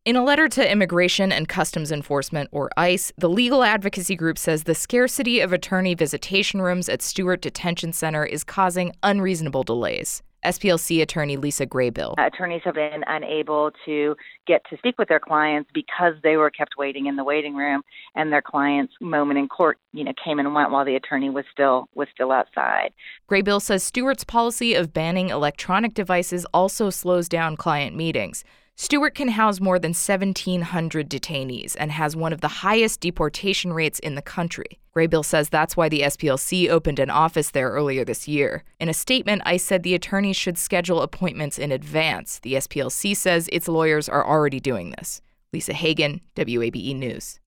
In a letter to Immigration and Customs Enforcement, or ICE, the legal advocacy group says the scarcity of attorney visitation rooms at Stewart Detention Center is causing unreasonable delays. SPLC attorney Lisa Graybill. Attorneys have been unable to get to speak with their clients because they were kept waiting in the waiting room, and their client's moment in court, came and went while the attorney was still outside. Graybill says Stewart's policy of banning electronic devices also slows down client meetings. Stewart can house more than 1,700 detainees and has one of the highest deportation rates in the country. Graybill says that's why the SPLC opened an office there earlier this year. In a statement, ICE said the attorneys should schedule appointments in advance. The SPLC says its lawyers are already doing this. Lisa Hagen, WABE News.